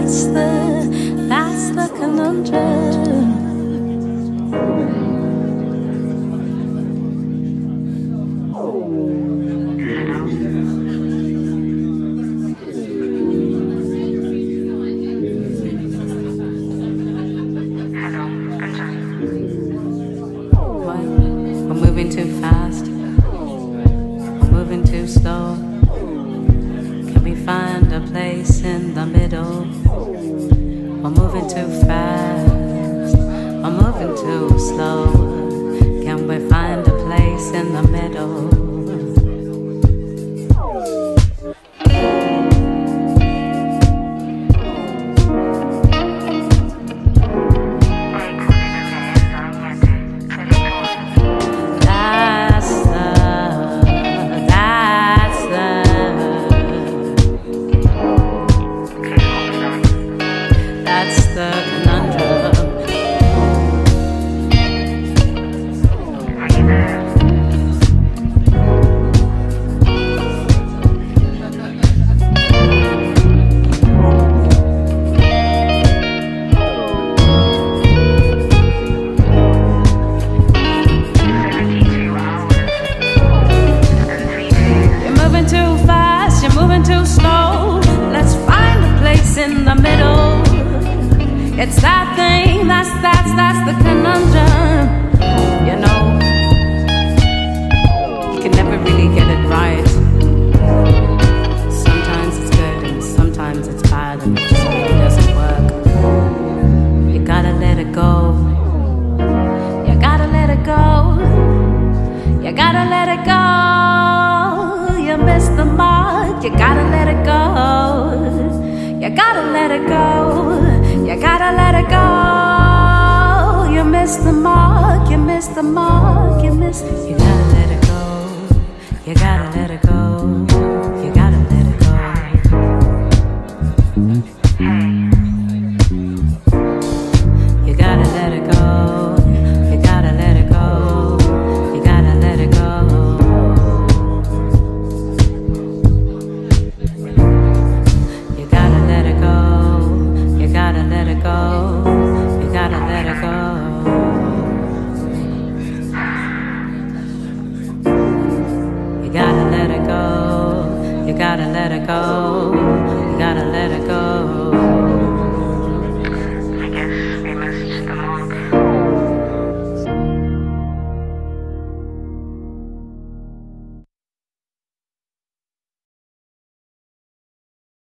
that's the conundrum. We're moving too fast. We're moving too slow. Can we find a place in the middle? We're moving too fast. We're moving too slow. Can we find a place in the middle? That's the conundrum. Are you there? You're moving too fast, you're moving too slow. Let's find a place in the middle. It's that thing, that's the conundrum. You know, you can never really get it right. Sometimes it's good and sometimes it's bad, and it just really doesn't work. You gotta let it go. You gotta let it go. You gotta let it go. You missed the mark. You gotta let it go. You gotta let it go. You gotta let it go. You missed the mark. You missed the mark. You gotta let it go. You gotta let it go.